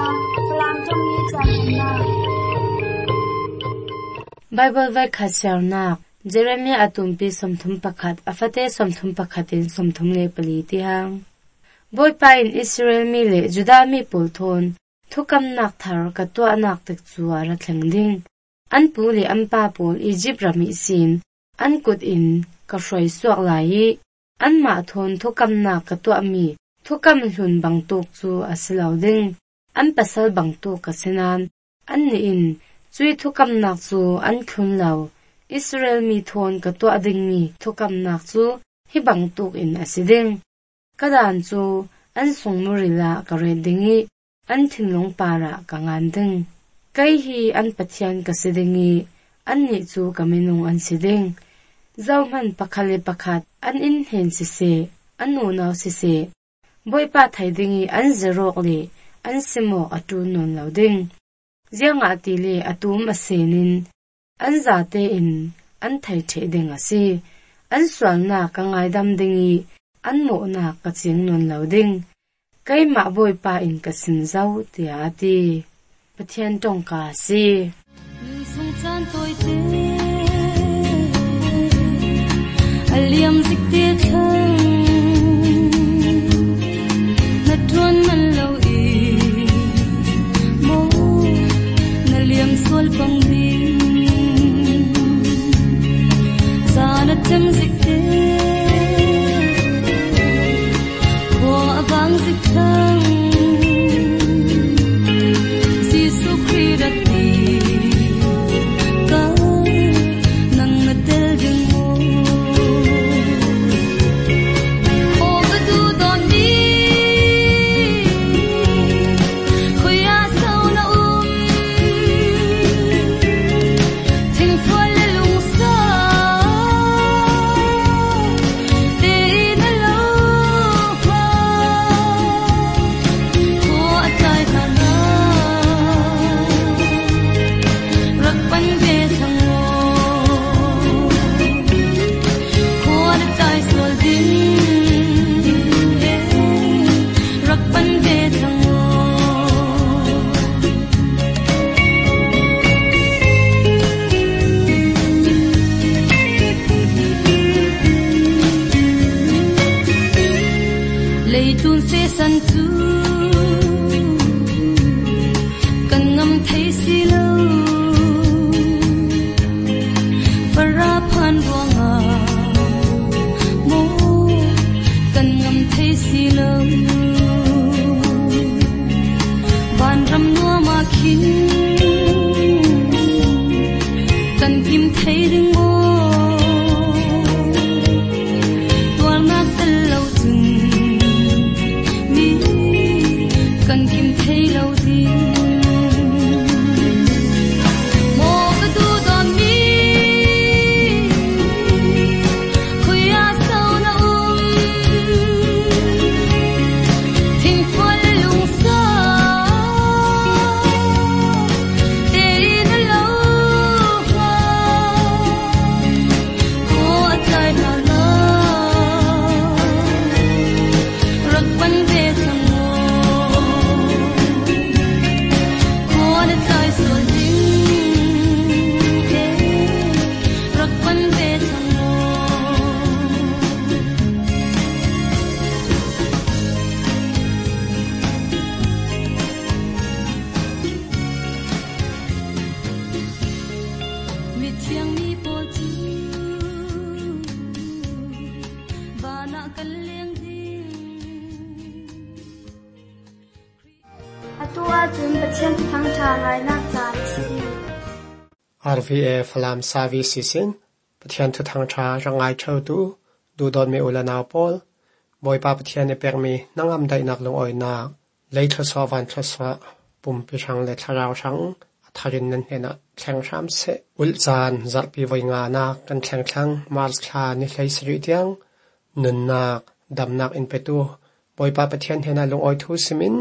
พลังจงมีจำนา Bible vai khasyarnak Jeremiah atumpi somthum pakhat afate somthum pakhatin somthum le pali ti hang Boy pa in Israel mi le Juda mi pulthon thukam nak thar katwa anak tek chuwa ra thlengding an pu le ampa pol Egypt rami sin an kut in ka hroi suak lai an ma thon thukam nak katwa mi thukam hlun bangtuk chu asilauding an pasal bangtuk ka senan an ni in chui thukam nak chu an khun lau Israel mi thon katwa ding mi thukam nak chu hi bangtuk in asiding kadan chu an sungmurila ka redingi an thinlong para ka nganding kai hi an pathian ka sidingi an ni chu kaminung an siding zawman pakhale pakhat an in hen si se an no naw si se boipa thaidingi an zerok le an simo atu non lauding zianga ti le atum asenin an zate in an thai the ding ase an swalna ka ngai dam dingi an mo na ka ching non lauding kai ma boipa in ka sin zau ti ati pathian tong ka si sung chan toi te aliam zik te thang na tuan man lo e mo na liam sol pang bi sa na tem zik te ko abang zik thang RVA Falam Services in Pathian to Thangcha Rangai Chautu Du Don Me Ulana Pol Boy Pa Pathian e Permi Nangam Dai Nak Long Oi Na Later Sovan Traswa Pum Pishang Le Tharau Shang Tharin Nan Hena Thang Sham Se Ulzan Zalpi Voinga Na Kan Thang Thang Mars Kha Ni Hlai Sri Tiang Nun Nak Dam Nak In Petu Boy Pa Pathian Hena Long Oi Thu Simin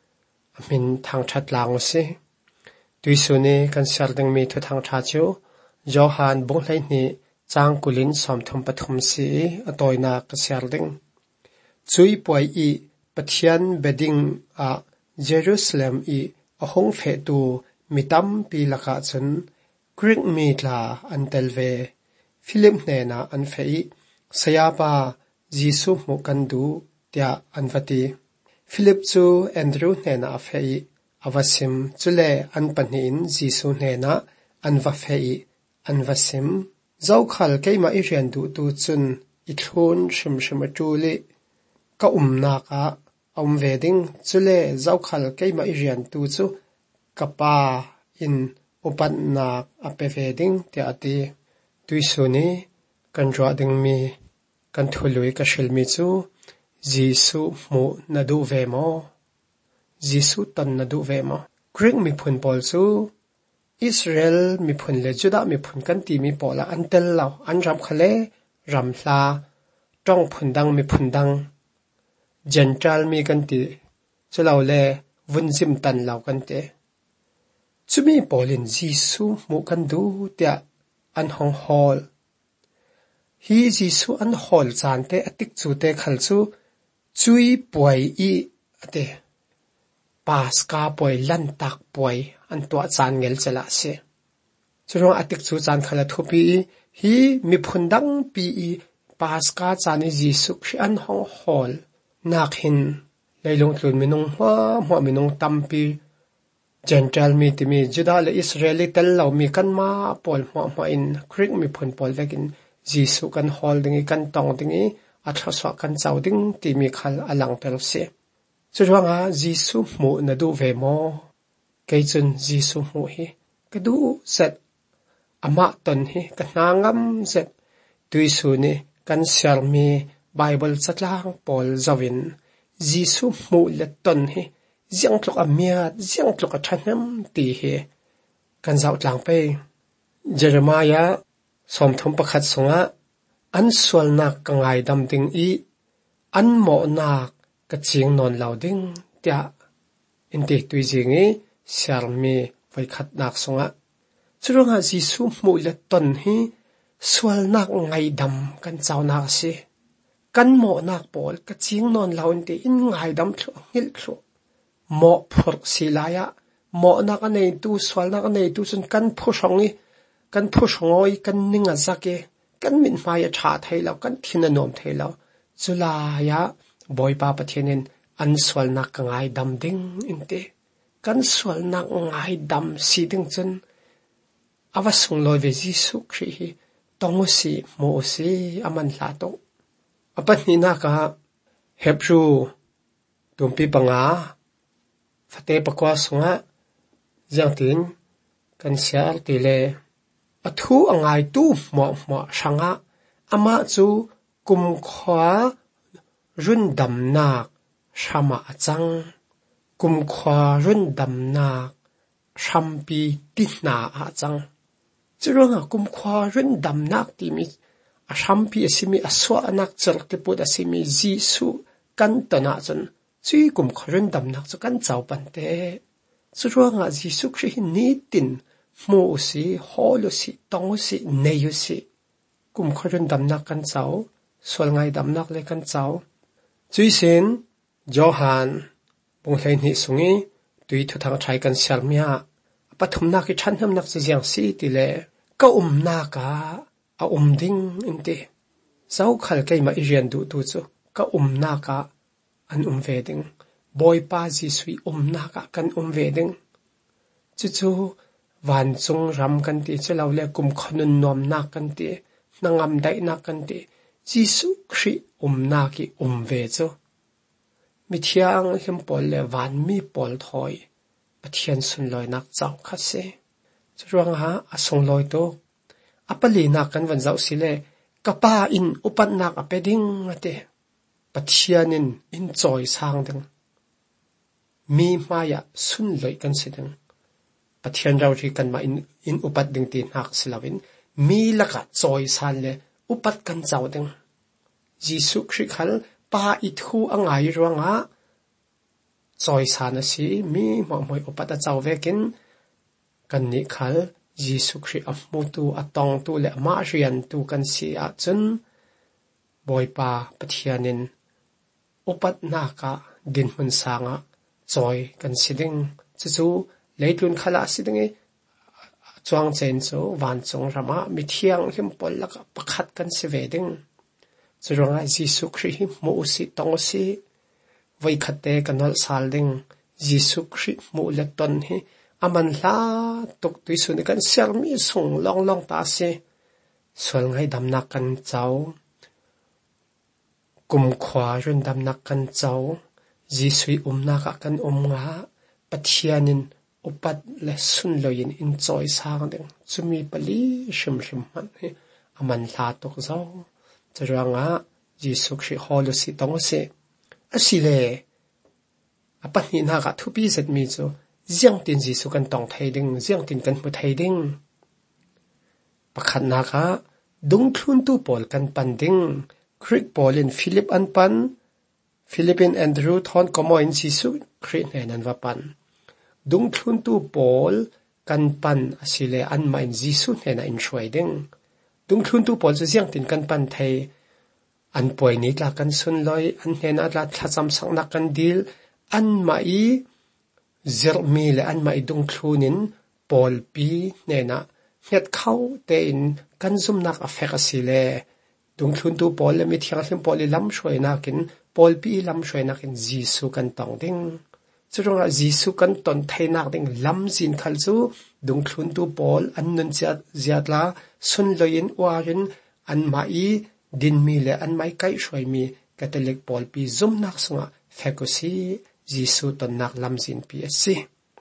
Amin Thang Chat Lang Se Tui Suni Kan Sarding Mi To Thang Chachu Johan Bonglai Ni Chang Kulin Som Thum Pathum Si Atoina Ka Sarding Chui Poi I Pathian Beding A Jerusalem i ahong fe tu mitam pi laka chun Greek mi tla an telve Philip nena an fei sayapa Jisu mu kandu tia anvati Philip chu Andrew nena fei avasim chule an panin Jisu nena anva fei anvasim zawkhal keima irian du tu chun ithun shim atuli ka umnaka veding chule zawkhal keima irian tu chu kapa in upannak ape veding te ati tuisuni kan ding mi kan thului ka shilmi chu Jisu mu nadu vemo Jisu tan nadu vemo Greek mi phun pol chu Israel mi phun le Juda mi phun kan ti mi pola antel law an ram khale ram hla tong phundang mi phundang Gentile mi kan ti chulaw le vunjim tan law kan te chumi polin Jisu mu kan du tia an hong hol hi Jisu an hol chan te atik chu te khal chu chui poi i ate paska poi lan tak poi an to chan ngel chala se churong atik chu chan khala thupi hi mi phundang pi i paska chani Jisu khri an hong hol nakhin leilung tlun minung hwa minung tampi Gentile mi timi Juda le Israeli tel law mi kan ma pol hwa in Greek mi phun pol vekin Jisu kan hol dingi kan tong dingi athaswa kan chawding ti mi khal alang pel se churanga Jisu mu nadu ve mo keichun Jisu mu hi kadu set ama ton hi kanangam set tuisu ni kan sialmi Bible chatlang pol zawin Jisu mu le ton hi ziang tlok amiat ziang tlok athanam ti hi kan zaw tlang pe Jeremiah som thum pakhat songa an sualnak kangai dam ding i an mo nak ka ching non lauding tia inte tuijingi sialmi vai khat nak songa churunga Jisu mu le ton hi sualnak ngai dam kan chawna si kan mo nak pol ka ching non launte in ngai dam thlo ngil thlo mo phur silaya mo nak anei tu sualnak anei tu chun kan phusongi kan phusongoi kan ninga zake kan min maya tha thailo kan thina nom thailo chulaya boy pa pathianin an sualnak kangai dam ding inte kan sualnak ngai dam si ding chun awasung loi ve Jisu khri hi tongosi mo si aman hla to apani na ka Hebrew tumpi panga fate pakwa sunga jangtin kan sial tile athu angai tu mo shanga ama chu kum khwa run dam nak shama achang kum khwa run dam nak shampi tihna achang churanga kum khwa run dam nak ti mi ashampi asimi aswa anak charke pod asimi Jisu kan tana chun chui kum khwa run dam nak chu kan chaw pante churanga Jisu khri ni tin mo si holo si tong si neyu si kum khwa run dam nak kan chaw sol ngai dam nak le kan chaw chui sin Johan bunglai ni sungi tui thu thang thai kan salmia pathum na ki thanham nak chiang si tile ka na ka a ding inte sau khal kai ma irian du tu chu ka na ka an ve ding boy pa ji sui na ka kan ve ding chu van chung ram kan ti chelaw le kum khonun nom na kan ti nangam dai na kan ti Jisu khri na ki ve chu mi thiang him pol le van mi pol thoi pathian sun loi nak chaw khase chuang ha asong loi to apali na kan van zau sile kapa in upan nak apeding ate pathianin in choi sang ding mi maya sun loi kan sidang pathian raw ri kan ma in upat ding ti nak silawin mi laka choi san le upat kan chaw ding Jisu khrikhal pa ithu angai ronga choi sana si mi moi upata chawvekin kan ni khal Jisu khri amutu atong tu le ma rian tu kan si a chun boy pa pathianin upat naka din hun sanga joy kan siding chu leitun khala siding e chuang chen chu wan chung rama mi thiang him pol laka pakhat kan siveding churanga Jesu Christ hi mo si tong si vai khate kanal salding Jesu Christ mo le ton hi aman la tok tui sun kan sermi sung long long ta se sol ngai damnak kan chau kum khwa run damnak kan chau Jesu umna ka kan nga pathianin upat le sun loin in choi sang ding chumi pali shim man he aman la tok zau churanga Jesu Christ holu si tong se asile apani na ka thupi zet mi chu ziang tin Jesu kan tong thai ding ziang tin kan mu thai ding pakhat na ka dung thun tu pol kan pan ding Greek Paul in Philip an pan Philippine Andrew thon komo in Jesu Christ nan va pan dung thun tu Paul kan pan asile an ma in Jesu na in shwai ding dung thun tu Paul ziang tin kan pan thai an poi ni tla kan sun loi an hena tla thacham sang na kan dil an mai zirmi le an mai dung thlunin Paul pi nena het khau te in kan zum nak afek asile dung thun tu Paul le mi thiang hlim Paul lam shoi na kin Paul pi lam shoi na kin Jesu kan tong ding churanga Jesu kan ton thai nak ding lam zin khal chu dung thun tu Paul an nun ziatla sun loin warin an mai din mi le an mai kai shoi mi Catholic Paul pi zum nak sunga fekosi Jesu ton nak lam zin pi asi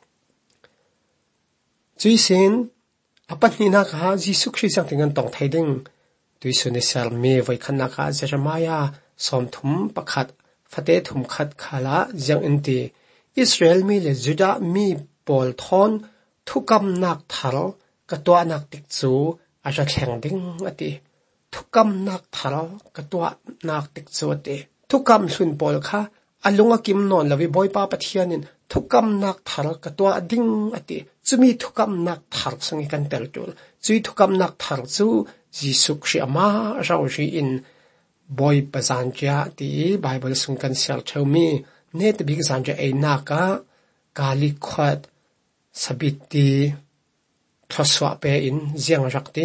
chuisin apat ni na ka Jesu Christ ang tingan tong thai ding tuisun ni sel me vai khanna ka Jeremiah som thum pakhat fate thum khat khala jang inti Israel mi le Juda mi Paul thon thukam nak thal katwa nak tik chu aja thleng ding ati thukam nak thal katwa nak tik chu ati thukam sun Paul kha alunga kim non lawi boy pa pathianin thukam nak thal katwa ding ati chumi thukam nak thal sangi kan tel tul chui thukam nak thal chu Jesu Christ ama rauji in boy pazantia ti Bible sung kan sel themi net big zanja e naka kali khat sabiti thoswa pe in ziang rakti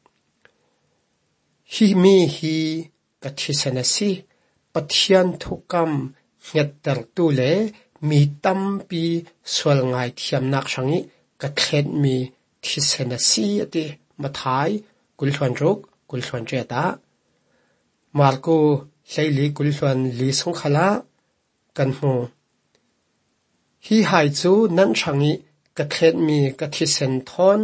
hi mi hi kathisanasi pathian thukam ngetter tu le mi tampi swal ngai thiam nak sangi kathet mi thisanasi ati mathai kulthwan rok kulthwan cheta marko leili kulthwan li song khala kan mu hi hai chu nan sangi kathet mi kathisen thon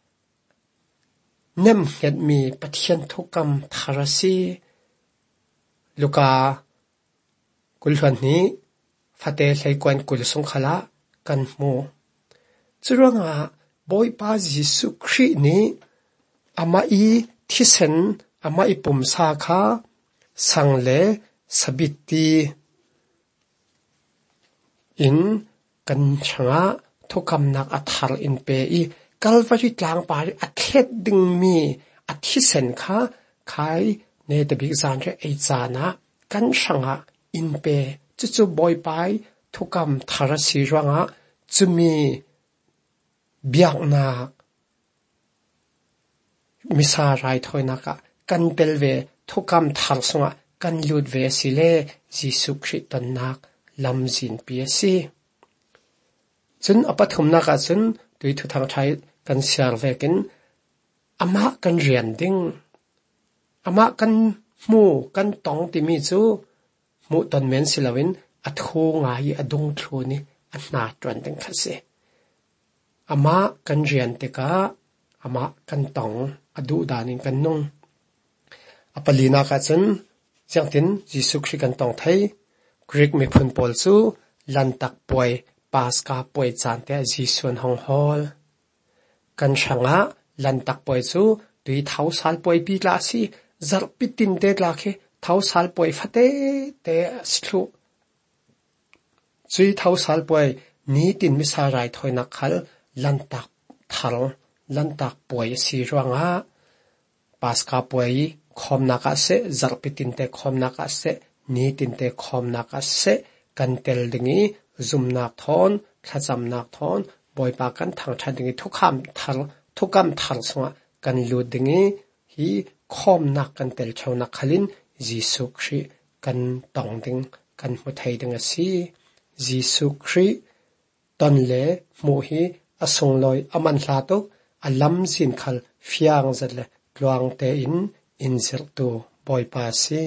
nem het mi pathian thukam tharasi luka kulthwan ni fate hlei kwan kul song khala kan mu churanga boy pa Jesu Christ ni ama I thisen ama I pumsa kha sangle sabiti in kan changa thukam nak athar in pe I Calvary tlang pari athet ding mi athisen kha khai ne te big zanje e chana kan changa in pe chu boy pai thukam tharasi ranga chumi biakna misa rai thoina ka kan pelve thukam thar sunga kan lut ve sile Jesu Christ ton nak lamzin piasi chun apathum na ka chun tui thu thang thai kan serve kin ama kan rian ding ama kan mu kan tong ti mi chu mu ton men silawin athu ngai adung thru ni atna tran ding khase ama kan rian te ka ama kan tong adu danin kan nung apalina ka chen changtin Jesu Christ kan tong thai Greek me phun pol chu lantak poi paska poi chante Jesuan hong hol kan changa lantak poi chu 2000 sal poi pi klasi zarpitin te klakhe 1000 sal poi fate te slu 3000 sal poi ni tin mi sa rai thoina khal lantak thal lantak poi si rawanga paska poi khomna ka se zarpitin te khomna ka se ni tin te khomna ka se kan tel dingi zoom nak thon thacham nak thon boipa kan thang tha dingi thukam thar songa kan lu dingi hi khom nak kan tel chona khalin Jisu Kri kan tong ding kan mu thai ding asi Jisu Kri ton le mu hi asong loi aman hla to alam sin khal fiang zat le tluang te in zir tu boipa si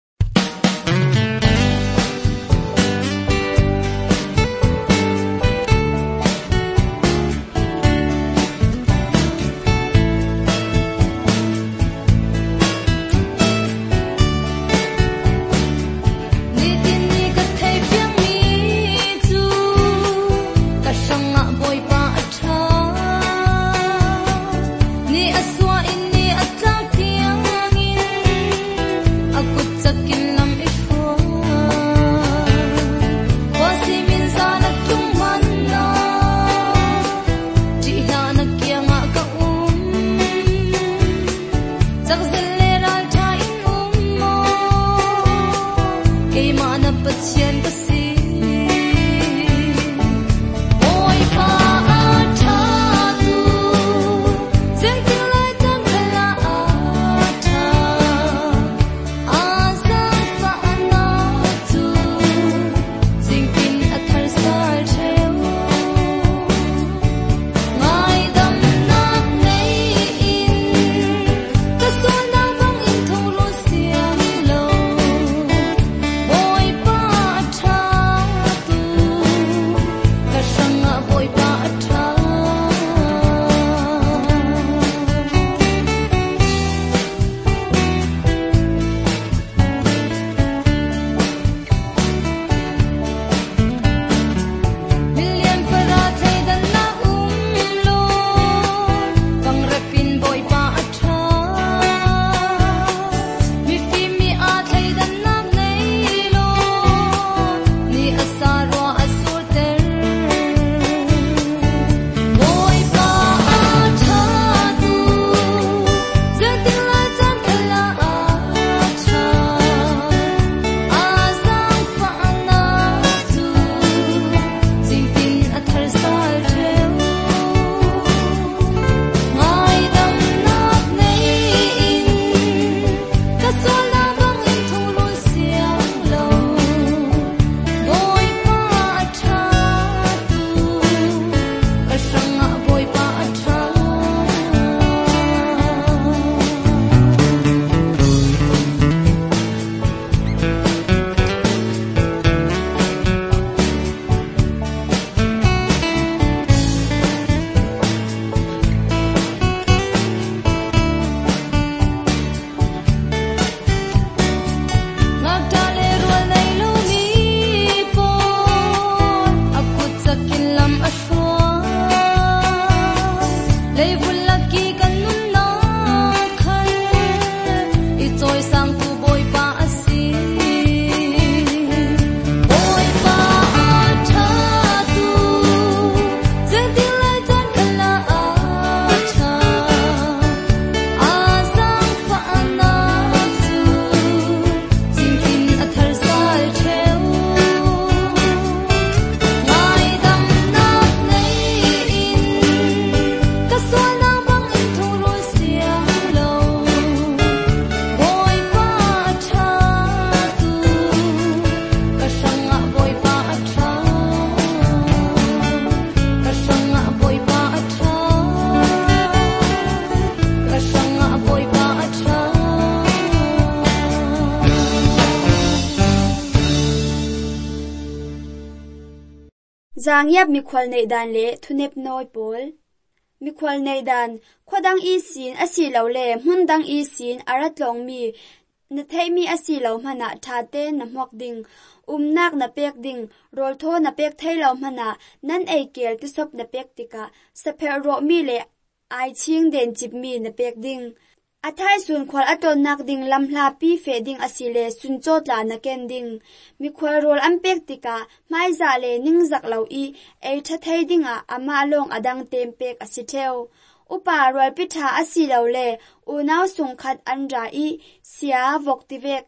Zangyap mikhwal nei dan le thunep noi pol mikhwal nei dan khodang I sin asi lo le hmundang I sin aratlong mi na thei mi asi lo mana thate na hmok ding umnak na pek ding rol tho na pek thei lo mana nan ei kel ti sop na pek tika sapher ro mi le ai ching den chip mi na pek ding athai sun khwal atol nak ding lamhla pi fe ding asile sun chot la na ken ding mi khwal rol am pek tika mai za le ning zak lo I ei tha thei dinga ama long adang tem pek asitheu upa rol pitha asi lo le unaw sung khat an ra I sia vok ti vek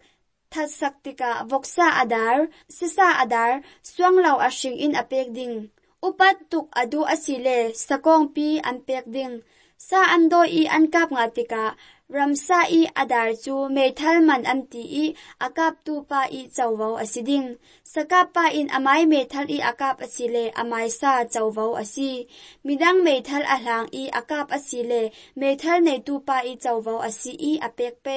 that saktika voksa adar sisa adar swanglaw ashing in apek ding upat tuk adu asile sakong pi an pek ding sa ando I ankap ngatika ramsa I adar chu methal man amti I akap tu pa I chawwaw asiding sakap pa in amai methal I akap asile amai sa chawwaw asi midang methal ahlang I akap asile methal nei tu pa I chawwaw asi I apek pe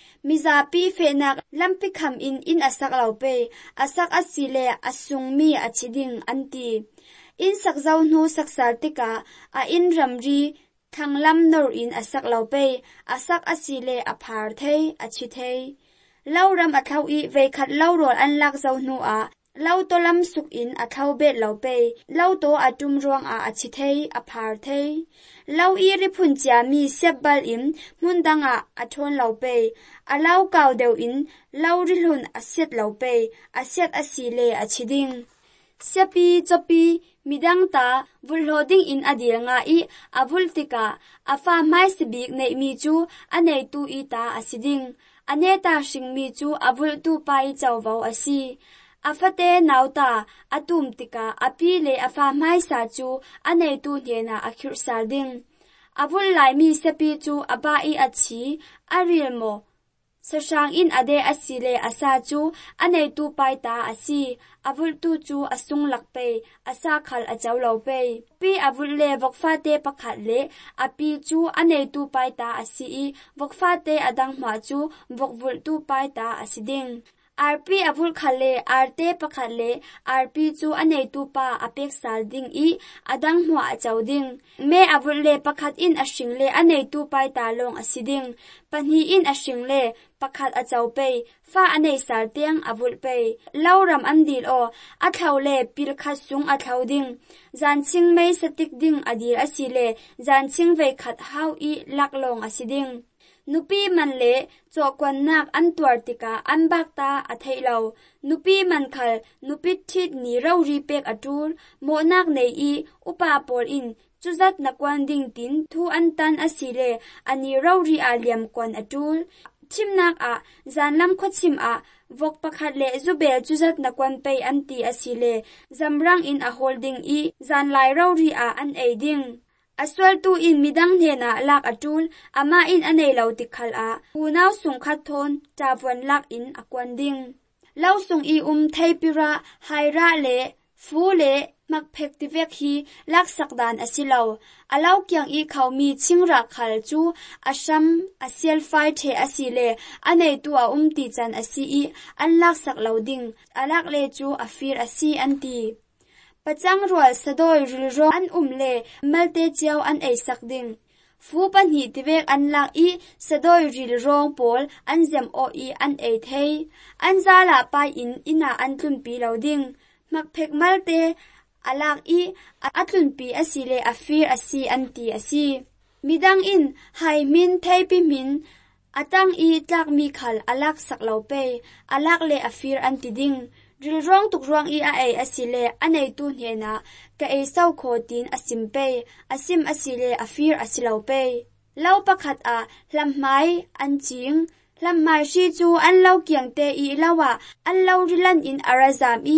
mizapi fenak lampi kham in asak law pe asak asile asungmi achiding anti in sakzaw nu saksar tika a in ramri thanglam nor in asak law pe asak asile aphar thei achi thei lauram athau I vekhat laurol an lak zaw nu a lau to lam suk in athau bet law pe lau to atum ruang a achi thei aphar thei lau I ripun chia mi sebbal in mundanga athon law pe alau kaw deu in lau rilhun aset law pe aset asile achiding siapi chopi midang ta vulhoding in adil nga I avultika afa mai sibik nei mi chu anei tu I ta asiding aneta sing mi chu avul tu pai chawwaw asi afate nauta atum tika api le afa mai sa chu anei tu hena akhir sarding avul lai mi sepi chu aba I achi arilmo sasang in ade asile asa chu anei tu pai ta asi avul tu chu asung lakpe asa khal achaw lo pe pi avul le vokfa te pakhat le api chu anei tu pai ta asi vokfa te adang ma chu vokvul tu pai ta asiding RP avul khale arte pakhale RP chu anei tu pa apek salding I adang hwa chawding me avul le pakhat in ashing le anei tu pai ta long asiding panhi in ashing le pakhat achaw pe fa anei sarteng avul pe lauram andil o athau le pilkhat sung athau ding zanching mei satik ding adir asile zanching ve khat hau I laklong asiding nupi man le chokwan nak antuar tika anbakta athailo nupi man khal nupi thit ni rawri pek atur mo nak nei I upa por in chuzat nakwan ding tin thu antan asile ani rawri aliam kwan atul chimnak a zanlam khochim a vok pakhat le zubel chuzat nakwan pe anti asile zamrang in a holding I zanlai rawri a an eiding aswal tu in midang hena lak atul ama in anei lo tikhal a punaw sung khat thon chawon lak in akwanding law sung I theipira haira le fu le makphek tivek hi lak sakdan asilo alaw kyang I khawmi chingra khal chu asham asial fai the asile anei tu a ti chan asi I an lak sak loading alak le chu afir asi anti pachang rual sadoi rilro an le malte chiaw an ei sakding fu panhi tivek an lak I sadoi rilrong pol an zem o I an ei thei an zala pai in ina an tlun pi loading makphek malte alak I atlun pi asile afir asi anti asi midang in hai min thei pi min atang I tlak mi khal alak saklo pe alak le afir anti ding rilrong tukrong I a ei asile anei tu hena ka ei sau khotin asim pe asim asile afir asilo pe lau pakhat a lamhmai an ching lamhmai shi chu an lau kyang te I lawa an lau rilan in arazam I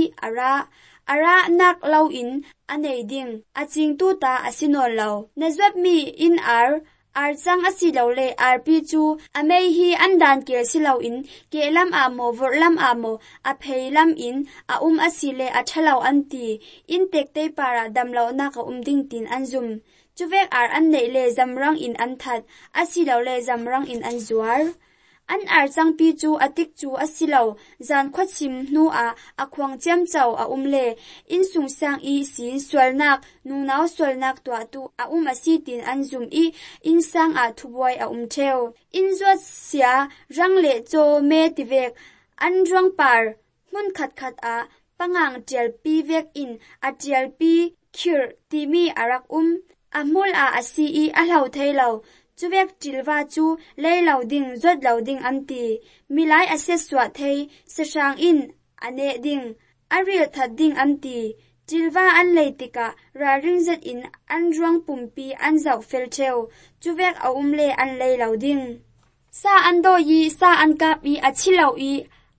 ara nak lau in anei ding aching tu ta asinon lau nazat mi in chang asilo le RP chu amei hi andan ke silo in kelam amo vorlam amo apheilam in asile athalau anti in tekte para damlo na ka ding tin anzum chuvek an nei le zamrang in anthat asilo le zamrang in anzuar an chang pi chu atik chu asilo zan khwachim nu a akhwang chem chaw le in sung sang I sin swalnak nungnaw swalnak twa tu asi tin anzum I in sang a thuboi theu in zot sia rang le cho me tivek an rang par mun khat khat a pangang tel pi vek in a tel pi khir timi arak amul a asi I alau theilo chuwek tilwa chu leilau ding zot loading anti milai ase swa thei sasang in ane ding aril that ding anti tilwa an leitika raring zet in an ruang pumpi an zau fel theu chuwek le an leilau ding sa ando yi sa an kap I achilau I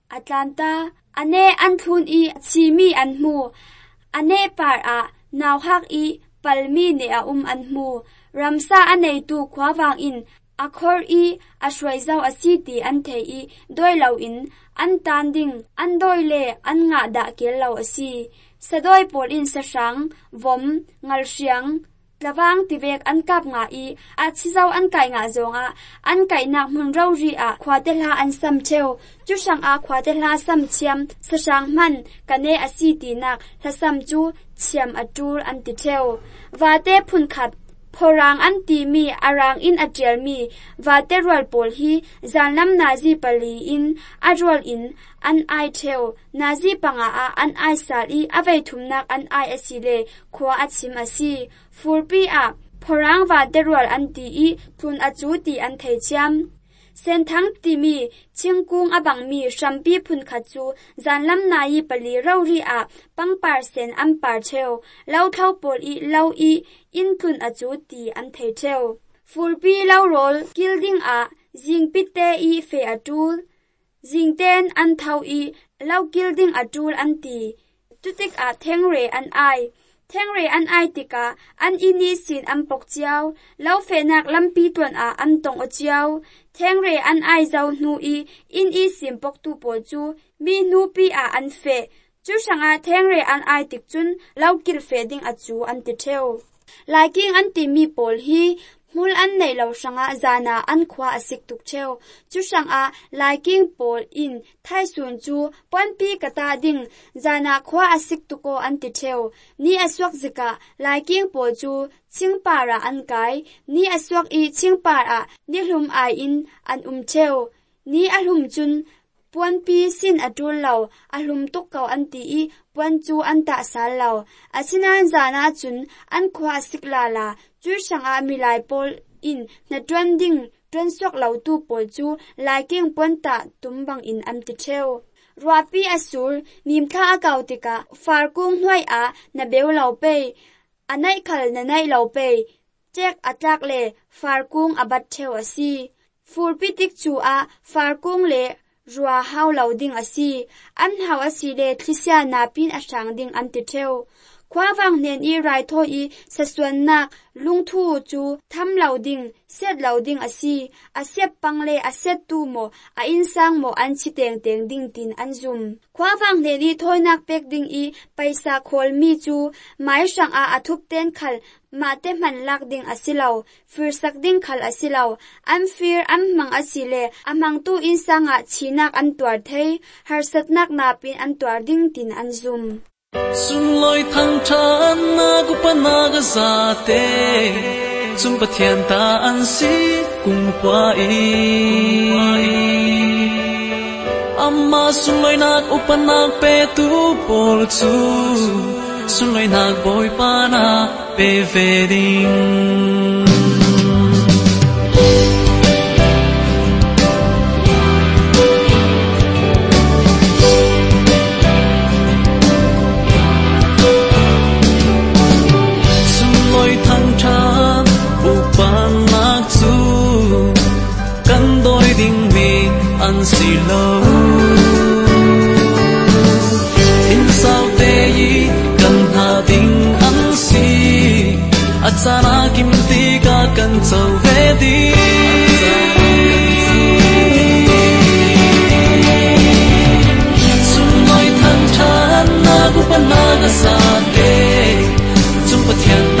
Atlanta ane an thun i chimi an mu ane par a naw hak i palmi ne a an mu ramsa anei tu khwawang in akhor i ashwai zau asiti an thei i doilo in an tan ding an doile an nga da kel lo asi sadoi pol in sasang vom ngal siang lawang tivek an kap nga i a chizau an kai nga zonga an kai nak mun ro ri a khwatela an sam cheu chu sang a khwatela sam chiam sasang man kane asiti nak hlasam chu chiam atur an ti cheu wate phun khat phorang an ti mi arang in atrial mi wate rol pol hi zanlam nazi pali in arol in an ai cheu nazi panga a an ai sal i avei thumnak an ai asile khwa achim asi furpi a phorang wate rol an ti i thun achu ti an thei chiam sen thang ti mi chingkung abang mi shampi phun khachu zanlam nai pali rauri a pangpar sen am par cheu lau thau pol i lau i in thun achu ti an thei cheu furpi lau rol kilding a jingpite i fe atul jingten an thau i lau kilding atul an ti tutik a thengre an ai thengre an ai tika an ini sin am pok chiao lau fe nak lampi tuan a am tong o chiao thengre an ai zau nu i in i sim pok tu pol chu mi nu pi a an fe chu sanga thengre an ai tik chun lau kil fe ding a chu an ti theu liking an ti mi pol hi mul an nei lo sanga zana an khwa asik tuk cheu chu sanga liking pol in thai sun chu ponpi kata ding zana khwa asik tuko an ti theu ni aswak zika liking pol chu chingpara an kai ni aswak i chingpara ni hlum ai in an cheu ni alhum chun ponpi sin atul lo alhum tuk kau an ti i pon chu an ta sal lo asinan zana chun an khwa asik la la chu sanga milai pol in na trending tren sok lo tu pol chu liking ponta tumbang in am ti theu ruapi asul nimtha akautika farkung hnuai a na beu lo pe anai khal na nai lo pe chek atlak le farkung abat theu asi furpi tik chu a farkung le rua hau lo ding asi an hau asi le thlisia na pin asang ding an ti theu khwawang nen i rai tho i sasuan nak lungthu chu tham lo ding set lo ding asi a sep pangle a set tu mo a insang mo an chi teng teng ding tin an zum khwawang nen i thoinak pek ding i paisa khol mi chu mai sang a athup ten khal mate man lak ding asilo fir sak ding khal asilo am fir am mang asile amang tu insanga chinak an twar thei har satnak na pin an twar ding tin an zum sun loi thang than na gu panaga zate zum pathian ta an si kung kwa i amma sun loi nak upanak pe tu pol chu sun loi nak boy pana pe veding si lo in sao te yi kan ha ding an si achana kim ti ka kan chau ve di sun loi than than na gu pa na ga sa te zum pathian